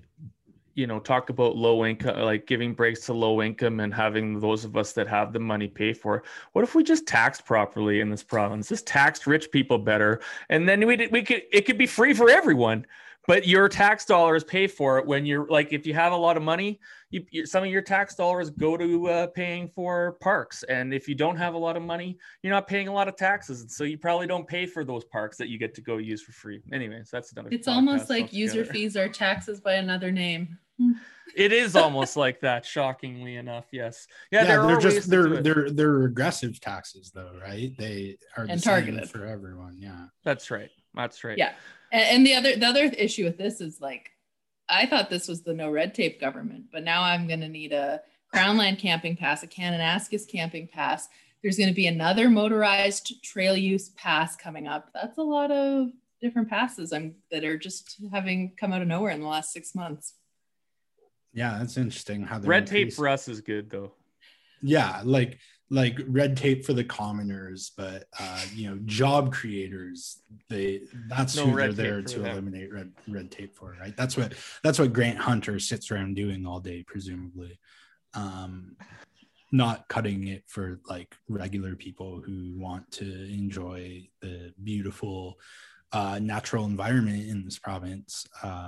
talk about low income, like giving breaks to low income and having those of us that have the money pay for it. What if we just taxed properly in this province? Just taxed rich people better, and then it could be free for everyone. But your tax dollars pay for it. When you're like, if you have a lot of money, some of your tax dollars go to paying for parks. And if you don't have a lot of money, you're not paying a lot of taxes. And so you probably don't pay for those parks that you get to go use for free. Anyways, that's another.
It's almost like user fees are taxes by another name.
It is almost like that, shockingly enough. Yes.
Yeah, they're regressive taxes though, right? They are the same for everyone. Yeah.
That's right.
Yeah. And the other issue with this is like, I thought this was the no red tape government, but now I'm going to need a Crownland camping pass, a Kananaskis camping pass. There's going to be another motorized trail use pass coming up. That's a lot of different passes that are just having come out of nowhere in the last 6 months.
Yeah, that's interesting. How
red tape for us is good though.
Yeah, like like red tape for the commoners, but job creators, that's
No
who
red
they're there
tape for
to
them.
eliminate red tape for, right? That's what Grant Hunter sits around doing all day, presumably. Not cutting it for like regular people who want to enjoy the beautiful natural environment in this province.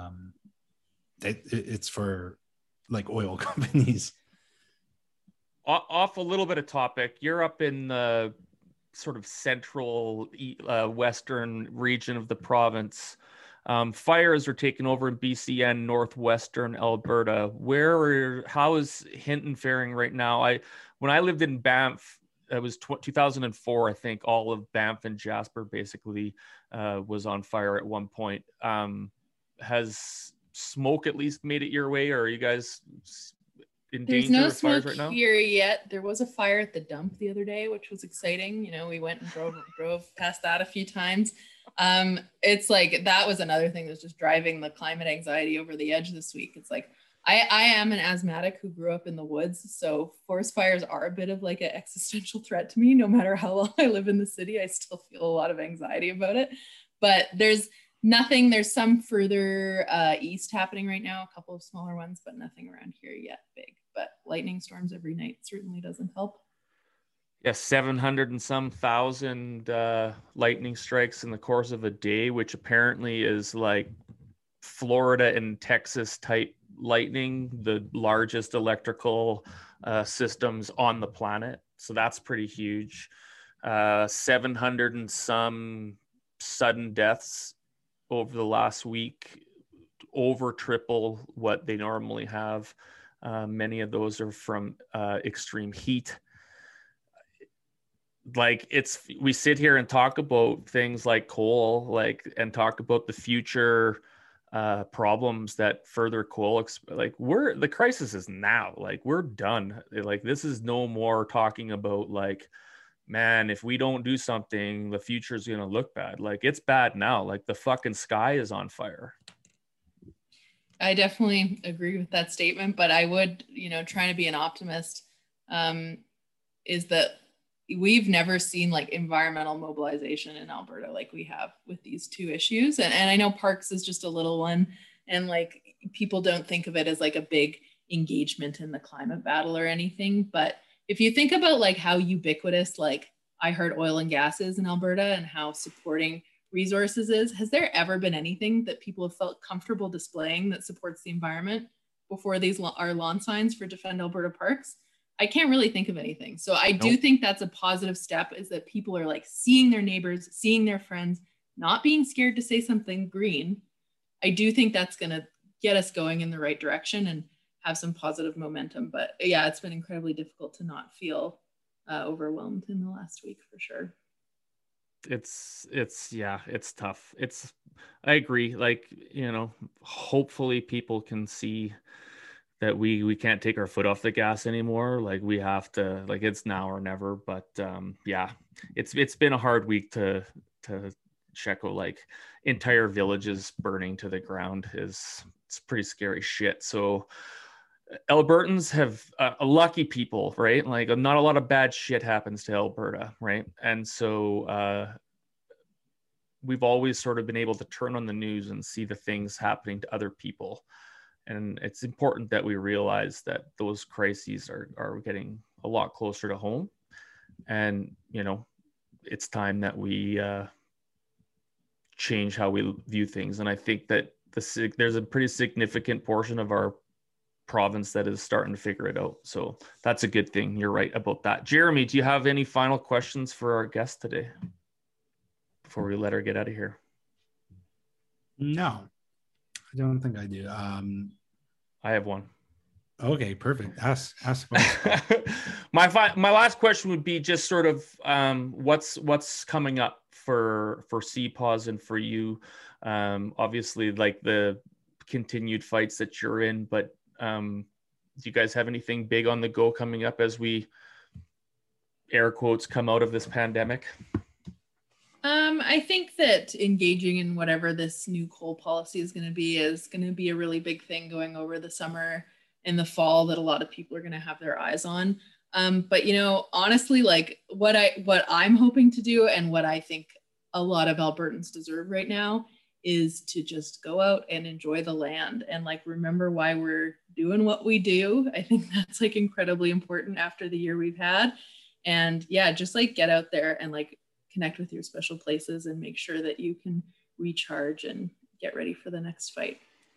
It's for like oil companies.
Off a little bit of topic, you're up in the sort of central western region of the province. Fires are taking over in BC and northwestern Alberta. How is Hinton faring right now? When I lived in Banff, it was 2004, I think. All of Banff and Jasper basically was on fire at one point. Has smoke at least made it your way, or are you guys in
There's
danger
no
of fires
smoke
right now?
here yet. There was a fire at the dump the other day, which was exciting. We went and drove past that a few times. It's like that was another thing that's just driving the climate anxiety over the edge this week. It's like I am an asthmatic who grew up in the woods, so forest fires are a bit of like an existential threat to me. No matter how long I live in the city, I still feel a lot of anxiety about it. But there's some further east happening right now, a couple of smaller ones, but nothing around here yet big. But lightning storms every night certainly doesn't help.
Yeah, 700 and some thousand lightning strikes in the course of a day, which apparently is like Florida and Texas type lightning, the largest electrical systems on the planet. So that's pretty huge. 700 and some sudden deaths over the last week, over triple what they normally have. Many of those are from extreme heat. Like we sit here and talk about things like coal, and talk about the future problems that further coal, the crisis is now. Like, we're done. Like, this is no more talking about like, man, if we don't do something, the future is going to look bad. Like, it's bad now. Like, the fucking sky is on fire.
I definitely agree with that statement, but I would, trying to be an optimist, is that we've never seen like environmental mobilization in Alberta like we have with these two issues. And I know parks is just a little one, and like people don't think of it as like a big engagement in the climate battle or anything. But if you think about like how ubiquitous like I heard oil and gas is in Alberta and how supporting resources is, has there ever been anything that people have felt comfortable displaying that supports the environment before these are lawn signs for Defend Alberta Parks? I can't really think of anything. So I do think that's a positive step, is that people are like seeing their neighbors, seeing their friends, not being scared to say something green. I do think that's going to get us going in the right direction and have some positive momentum. But yeah, it's been incredibly difficult to not feel overwhelmed in the last week for sure.
It's tough. I agree. Like, hopefully people can see that we can't take our foot off the gas anymore. Like, we have to, like, it's now or never. But yeah, it's been a hard week to check out, like, entire villages burning to the ground. It's pretty scary shit. So Albertans have lucky people, right? Like, not a lot of bad shit happens to Alberta, right? And so we've always sort of been able to turn on the news and see the things happening to other people. And it's important that we realize that those crises are getting a lot closer to home. And, it's time that we change how we view things. And I think that there's a pretty significant portion of our province that is starting to figure it out. So that's a good thing. You're right about that. Jeremy, do you have any final questions for our guest today before we let her get out of here?
No, I don't think I do.
I have one.
Okay, perfect. Ask.
My last question would be just sort of what's coming up for CPAWS and for you. Obviously, like the continued fights that you're in, but do you guys have anything big on the go coming up as we, air quotes, come out of this pandemic?
I think that engaging in whatever this new coal policy is going to be a really big thing going over the summer and the fall that a lot of people are going to have their eyes on. But honestly, like what I'm hoping to do and what I think a lot of Albertans deserve right now is to just go out and enjoy the land and like remember why we're doing what we do. I think that's like incredibly important after the year we've had. And yeah, just like get out there and like connect with your special places and make sure that you can recharge and get ready for the next fight.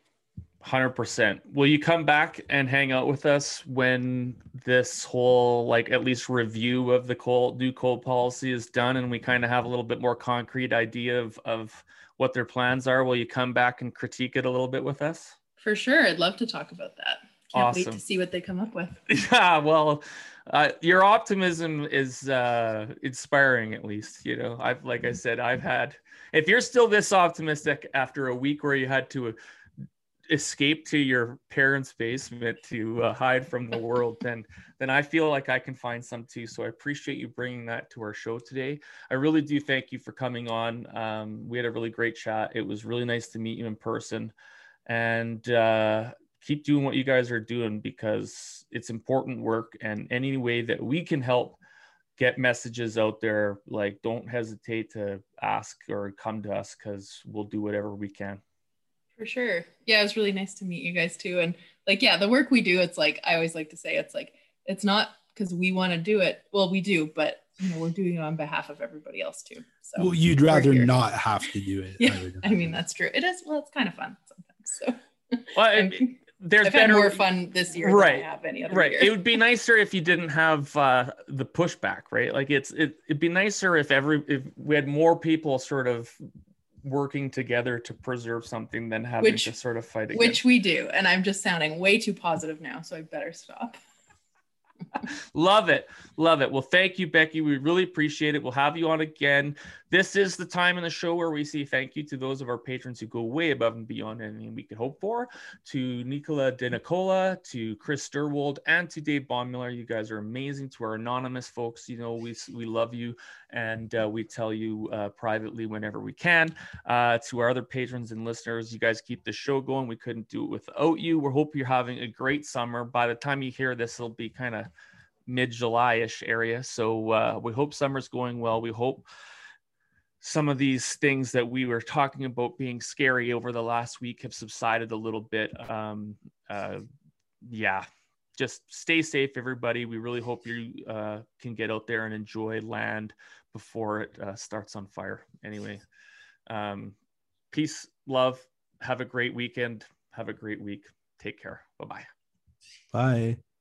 100%. Will you come back and hang out with us when this whole, like, at least review of the new coal policy is done and we kind of have a little bit more concrete idea of what their plans are? Will you come back and critique it a little bit with us?
For sure. I'd love to talk about that. Can't wait to see what they come up with.
Yeah, well, your optimism is inspiring, at least. Like I said, if you're still this optimistic after a week where you had to escape to your parents' basement to hide from the world, then I feel like I can find some too. So I appreciate you bringing that to our show today. I really do thank you for coming on. We had a really great chat. It was really nice to meet you in person, and keep doing what you guys are doing, because it's important work, and any way that we can help get messages out there, like, don't hesitate to ask or come to us, because we'll do whatever we can.
For sure. Yeah, it was really nice to meet you guys too. And like, yeah, the work we do, it's like, I always like to say, it's like, it's not because we want to do it. Well, we do, but we're doing it on behalf of everybody else too. So
well, you'd rather not have to do it.
Yeah, I mean, that's true. It is. Well, it's kind of fun sometimes. So
well, I've had
more fun this year than I have any other year.
It would be nicer if you didn't have the pushback, right? Like it'd be nicer if we had more people sort of working together to preserve something than having to sort of fight against.
Which we do. And I'm just sounding way too positive now, so I better stop.
Love it. Well, thank you, Becky. We really appreciate it. We'll have you on again. This is the time in the show where we say thank you to those of our patrons who go way above and beyond anything we could hope for. To Nicola De Nicola, to Chris Sturwold, and to Dave Bondmiller. You guys are amazing. To our anonymous folks, we love you, and we tell you privately whenever we can. To our other patrons and listeners, you guys keep the show going. We couldn't do it without you. We hope you're having a great summer. By the time you hear this, it'll be kind of mid-July-ish area. So we hope summer's going well. We hope some of these things that we were talking about being scary over the last week have subsided a little bit. Just stay safe, everybody. We really hope you can get out there and enjoy land before it starts on fire. Anyway, peace, love. Have a great weekend. Have a great week. Take care. Bye-bye.
Bye.